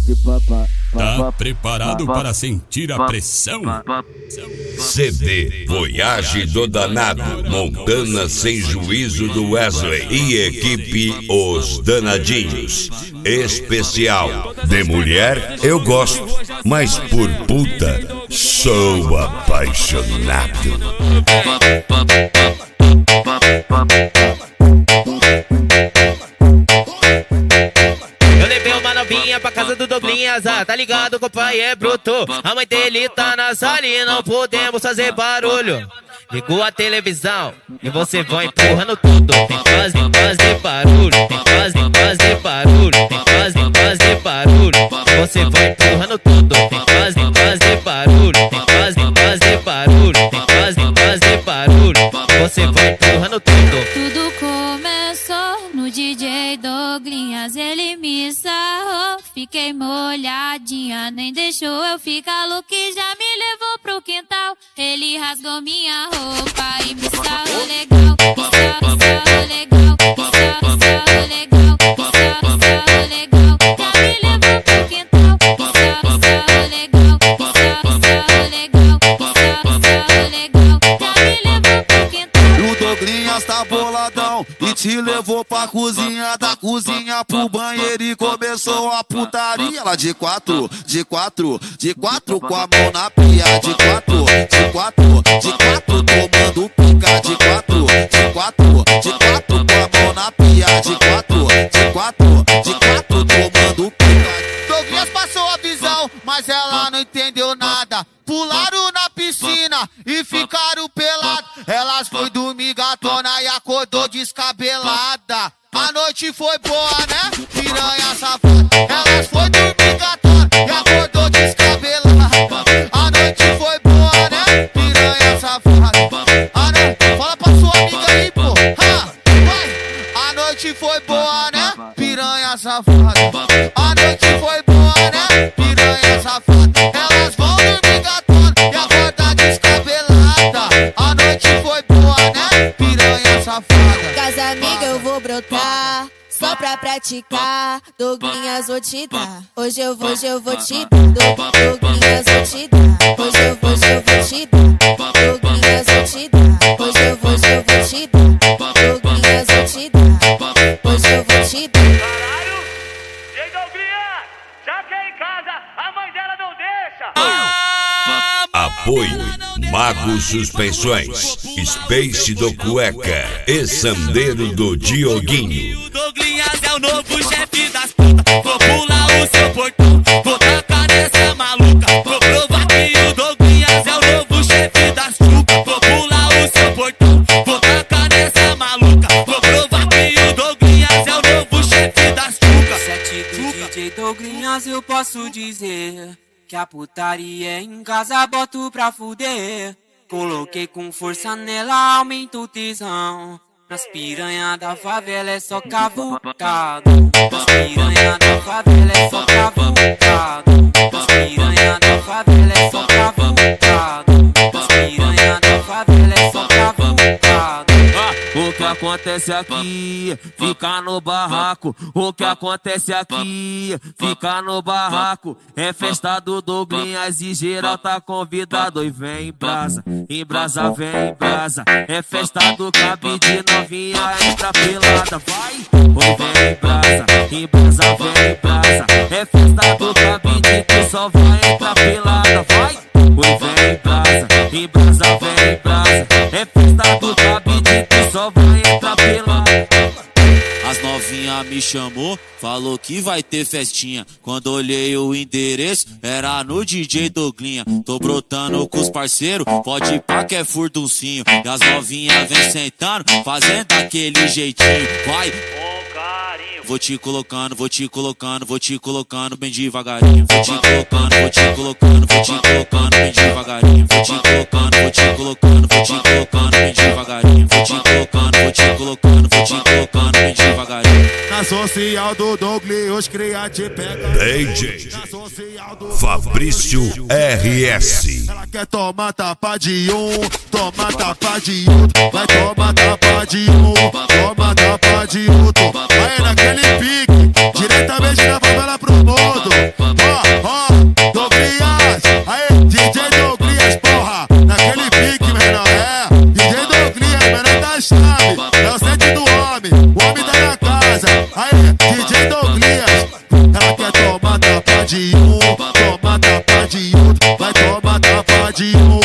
Tá preparado para sentir a pressão? CD Voyage do Danado, Montana Sem Juízo do Wesley e equipe Os Danadinhos. Especial: de mulher eu gosto, mas por puta sou apaixonado. Pra casa do Douglinhas, tá ligado que o pai é bruto. A mãe dele tá na sala e não podemos fazer barulho. Ligou a televisão e você vai empurrando tudo. Tem que fazer barulho, tem que fazer barulho, tem que fazer barulho. Você vai empurrando tudo. Tem que fazer barulho, tem que fazer barulho, tem que fazer barulho. Você vai empurrando tudo. Tudo começou no DJ Douglinhas, ele me sarrou. Fiquei molhadinha, nem deixou eu ficar louca e já me levou pro quintal. Ele rasgou minha roupa e me sarrou legal. Me sarrou legal, me sarrou legal, me sarrou legal. Já me levou pro quintal. Me sarrou legal, me sarrou legal, me sarrou legal. Já me levou pro quintal. O Douglinhas tá boladão e te levou pra cozinha, da cozinha pro banheiro e começou a putaria. Ela de quatro com a mão na pia. De quatro, tomando pica. De quatro com a mão na pia. De quatro, tomando pica. Douglinhas passou a visão, mas ela não entendeu nada. Pularam na piscina e ficaram pelados. Elas foi dormir gatona e acordou descabelada. A noite foi boa, né? Piranha safada. Elas foi dormir gatona e acordou descabelada. A noite foi boa, né? Piranha safada. Fala pra sua amiga aí, pô. Vai. A noite foi boa, né? Piranha safada. A noite foi boa, né? Piranha safada. Elas vão dormir gatona e acordar descabelada. A noite foi boa, né? Piranha safada. Casa amiga eu vou brotar, só pra praticar. Douglinhas vou te dar, hoje eu vou te dar. Douglinhas vou te dar, hoje eu vou te dar. Douglinhas vou te dar, hoje eu vou te dar. Douglinhas vou te dar, hoje eu vou te dar. Caralho, ei Douglinhas, já que é em casa, a mãe dela não deixa. Apoio Mago Suspensões, Space do Cueca e Sandeiro do Dioguinho. O Douglinhas é o novo chefe das putas. Vou pular o seu portão, vou tacar nessa maluca. Vou provar que o Douglinhas é o novo chefe das chupas. Vou pular o seu portão, vou tacar nessa maluca. Vou provar que o Douglinhas é o novo chefe das chupas. Sete do DJ Douglinhas eu posso dizer que a putaria é em casa, boto pra fuder. Coloquei com força nela, aumenta o tesão. Nas piranha da favela é só cavucado. Nas piranha da favela é só cavucado. Nas piranha da favela é só cavucado. Nas piranha da favela é só cavucado. O que acontece aqui, fica no barraco. O que acontece aqui, fica no barraco. É festa do Douglinhas e geral tá convidado. E vem em brasa, vem em brasa. É festa do cabide, novinha entra pelada. Vai, oi vem em brasa, vem em brasa. É festa do cabide, tu só vai entrar pelada. Vai, oi vem em brasa, vem em brasa. É festa do cabide, tu só vai entrar pelada. As novinha me chamou, falou que vai ter festinha. Quando olhei o endereço, era no DJ Douglinha. Tô brotando com os parceiros, pode ir pra que é furduncinho. E as novinha vem sentando, fazendo aquele jeitinho. Vai! Vou te colocando bem devagarinho. Vou te colocando bem devagarinho. Vou te colocando bem devagarinho. Vou te colocando bem devagarinho. Na social do Douglinhas, os cria te pega. DJ Fabrício RS. Ela quer tomar tapa de um, toma tapa de outro. Vai tomar tapa de um, toma tapa de outro. Vai naquele pique, diretamente da favela pro mundo. minha casa. Aí, DJ Douglas. Ela quer tomar tapa de um, toma tapa de outro, vai tomar tapa de um.